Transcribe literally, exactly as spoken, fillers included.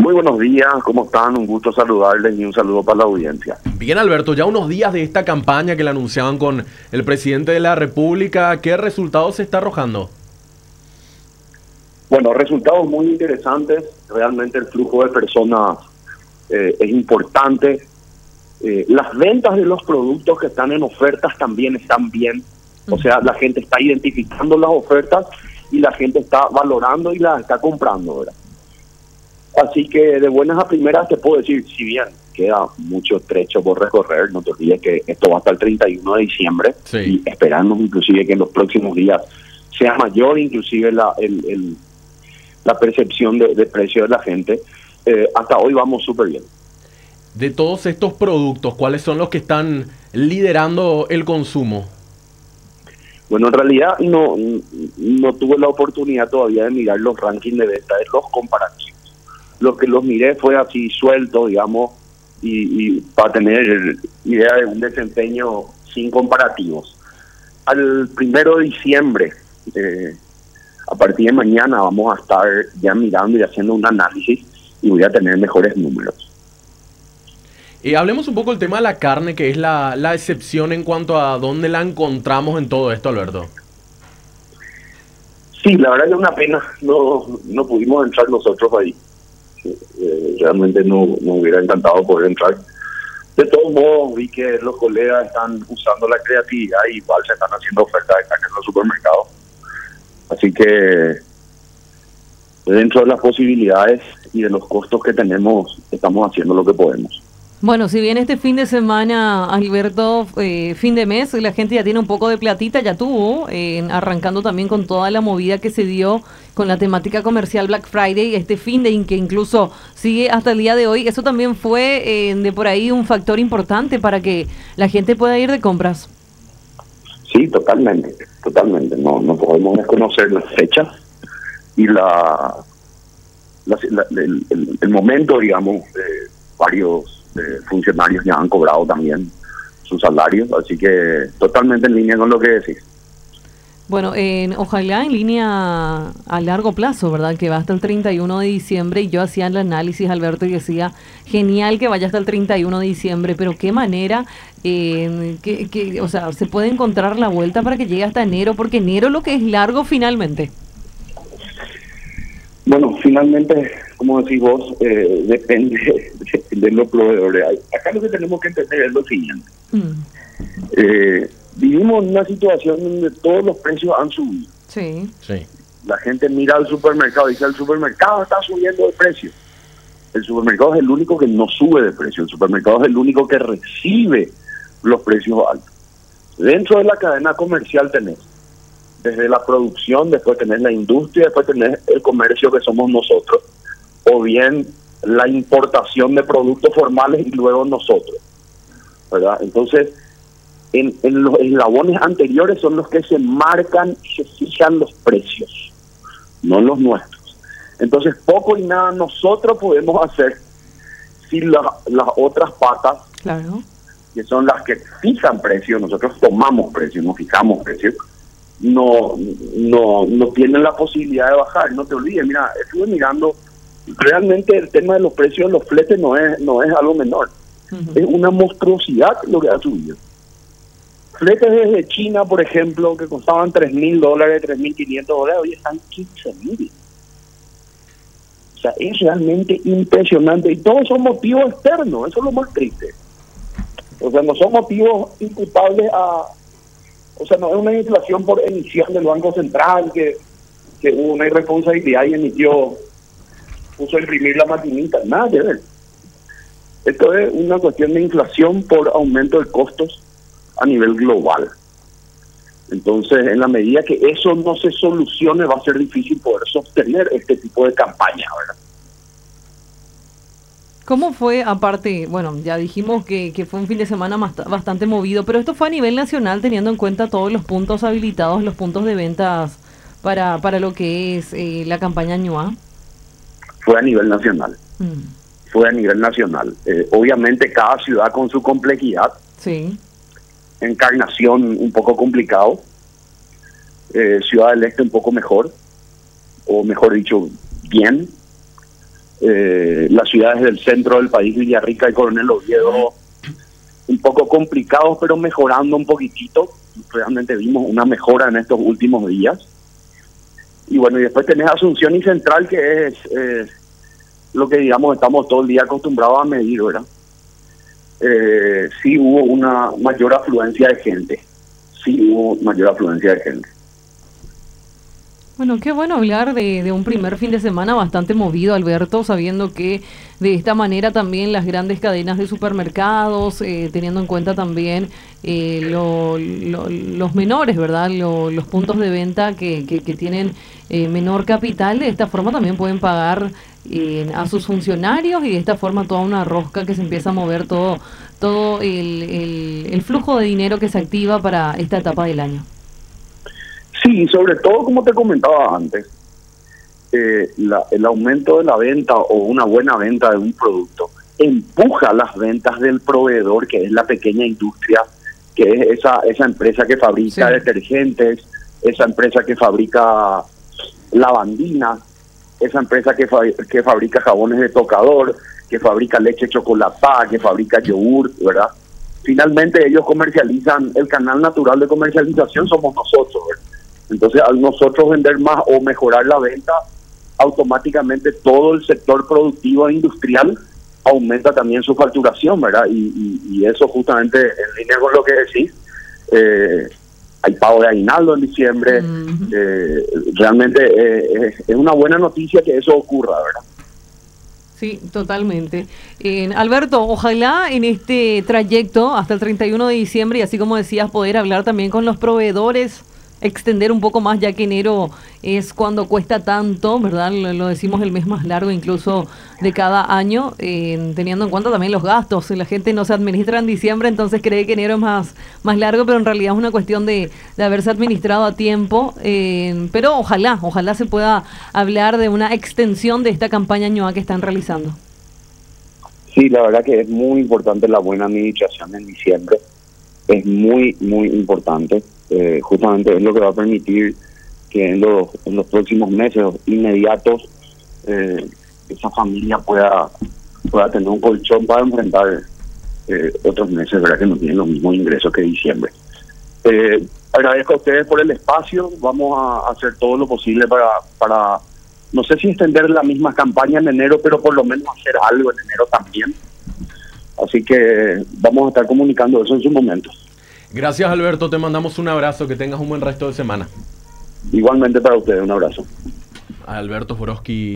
Muy buenos días, ¿cómo están? Un gusto saludarles y un saludo para la audiencia. Bien, Alberto, ya unos días de esta campaña que la anunciaban con el presidente de la República, ¿qué resultados se está arrojando? Bueno, resultados muy interesantes. Realmente el flujo de personas eh, es importante. Eh, las ventas de los productos que están en ofertas también están bien. O sea, la gente está identificando las ofertas y la gente está valorando y las está comprando, ¿verdad? Así que de buenas a primeras te puedo decir, si bien queda mucho trecho por recorrer, no te olvides que esto va hasta el treinta y uno de diciembre, Sí. Y esperamos inclusive que en los próximos días sea mayor inclusive la el, el, la percepción de, de precio de la gente. Eh, hasta hoy vamos súper bien. De todos estos productos, ¿cuáles son los que están liderando el consumo? Bueno, en realidad no, no tuve la oportunidad todavía de mirar los rankings de venta de los comparativos. Lo que los miré fue así suelto, digamos, y, y para tener idea de un desempeño sin comparativos. Al primero de diciembre, eh, a partir de mañana, vamos a estar ya mirando y haciendo un análisis y voy a tener mejores números. Eh, hablemos un poco del tema de la carne, que es la, la excepción en cuanto a dónde la encontramos en todo esto, Alberto. Sí, la verdad que es una pena, no, no pudimos entrar nosotros ahí. Eh, realmente no me hubiera encantado poder entrar. De todos modos, vi que los colegas están usando la creatividad y igual se están haciendo ofertas de carne en los supermercados. Así que dentro de las posibilidades y de los costos que tenemos, estamos haciendo lo que podemos. Bueno, si bien este fin de semana, Alberto, eh, fin de mes, la gente ya tiene un poco de platita, ya tuvo, eh, arrancando también con toda la movida que se dio con la temática comercial Black Friday, este fin de que incluso sigue hasta el día de hoy. Eso también fue eh, de por ahí un factor importante para que la gente pueda ir de compras. Sí, totalmente, totalmente. No, no podemos desconocer las fechas y la, la, la el, el, el momento, digamos, de varios Eh, funcionarios ya han cobrado también sus salarios, así que totalmente en línea con lo que decís. Bueno, eh, ojalá en línea a largo plazo, ¿verdad? Que va hasta el treinta y uno de diciembre y yo hacía el análisis, Alberto, y decía, genial que vaya hasta el treinta y uno de diciembre, pero qué manera, eh, que, que, o sea, se puede encontrar la vuelta para que llegue hasta enero, porque enero lo que es largo finalmente. Bueno, finalmente, como decís vos, eh, depende de, de los proveedores. Acá lo que tenemos que entender es lo siguiente. Mm. Eh, vivimos en una situación donde todos los precios han subido. Sí. Sí. La gente mira al supermercado y dice, el supermercado está subiendo de precio. El supermercado es el único que no sube de precio. El supermercado es el único que recibe los precios altos. Dentro de la cadena comercial tenés desde la producción, después tenés la industria, después tenés el comercio que somos nosotros, o bien la importación de productos formales y luego nosotros, ¿verdad? Entonces, en, en los eslabones anteriores son los que se marcan y se fijan los precios, no los nuestros. Entonces, poco y nada nosotros podemos hacer si la, las otras patas, claro, que son las que fijan precios, nosotros tomamos precios, no fijamos precios, no no no tienen la posibilidad de bajar. No te olvides, mira, estuve mirando, realmente el tema de los precios de los fletes no es no es algo menor. Uh-huh. Es una monstruosidad lo que ha subido. Fletes desde China, por ejemplo, que costaban tres mil dólares, tres mil quinientos dólares, hoy están quince mil. O sea, es realmente impresionante y todos son motivos externos, eso es lo más triste. O sea, no son motivos imputables a... O sea, no es una inflación por emisión del Banco Central, que, que hubo una irresponsabilidad y emitió, puso a imprimir la maquinita. Nada que ver. Esto es una cuestión de inflación por aumento de costos a nivel global. Entonces, en la medida que eso no se solucione, va a ser difícil poder sostener este tipo de campaña, ¿verdad? ¿Cómo fue, aparte, bueno, ya dijimos que, que fue un fin de semana más, bastante movido, pero esto fue a nivel nacional teniendo en cuenta todos los puntos habilitados, los puntos de ventas para, para lo que es eh, la campaña Ñuá? Fue a nivel nacional. Mm. Fue a nivel nacional. Eh, obviamente cada ciudad con su complejidad. Sí. Encarnación un poco complicado. Eh, Ciudad del Este un poco mejor, o mejor dicho, bien. Eh, las ciudades del centro del país, Villarrica y Coronel Oviedo, un poco complicados, pero mejorando un poquitito. Realmente vimos una mejora en estos últimos días. Y bueno, y después tenés Asunción y Central, que es eh, lo que, digamos, estamos todo el día acostumbrados a medir, ¿verdad? Eh, sí hubo una mayor afluencia de gente. Sí hubo mayor afluencia de gente. Bueno, qué bueno hablar de, de un primer fin de semana bastante movido, Alberto, sabiendo que de esta manera también las grandes cadenas de supermercados, eh, teniendo en cuenta también eh, lo, lo, los menores, ¿verdad? Lo, los puntos de venta que, que, que tienen eh, menor capital, de esta forma también pueden pagar eh, a sus funcionarios y de esta forma toda una rosca que se empieza a mover todo, todo el, el, el flujo de dinero que se activa para esta etapa del año. Sí, sobre todo, como te comentaba antes, eh, la, el aumento de la venta o una buena venta de un producto empuja las ventas del proveedor, que es la pequeña industria, que es esa esa empresa que fabrica sí. detergentes, esa empresa que fabrica lavandinas, esa empresa que, fa que fabrica jabones de tocador, que fabrica leche chocolatada, que fabrica yogur, ¿verdad? Finalmente ellos comercializan, el canal natural de comercialización somos nosotros, ¿verdad? Entonces, al nosotros vender más o mejorar la venta, automáticamente todo el sector productivo e industrial aumenta también su facturación, ¿verdad? Y, y, y eso justamente en línea con lo que decís, eh, hay pago de aguinaldo en diciembre, mm-hmm. eh, realmente eh, es, es una buena noticia que eso ocurra, ¿verdad? Sí, totalmente. Eh, Alberto, ojalá en este trayecto hasta el treinta y uno de diciembre, y así como decías, poder hablar también con los proveedores, extender un poco más, ya que enero es cuando cuesta tanto, ¿verdad? Lo, lo decimos el mes más largo incluso de cada año, eh, teniendo en cuenta también los gastos. La gente no se administra en diciembre, entonces cree que enero es más, más largo, pero en realidad es una cuestión de, de haberse administrado a tiempo. Eh, pero ojalá, ojalá se pueda hablar de una extensión de esta campaña Ñoa que están realizando. Sí, la verdad que es muy importante la buena administración en diciembre. Es muy, muy importante. Eh, justamente es lo que va a permitir que en los, en los próximos meses inmediatos eh, esa familia pueda pueda tener un colchón para enfrentar eh, otros meses, ¿verdad? Que no tienen los mismos ingresos que diciembre. Eh, agradezco a ustedes por el espacio. Vamos a hacer todo lo posible para, para no sé si extender la misma campaña en enero, pero por lo menos hacer algo en enero también. Así que vamos a estar comunicando eso en su momento. Gracias, Alberto, te mandamos un abrazo, que tengas un buen resto de semana. Igualmente para ustedes, un abrazo. Alberto Joroski.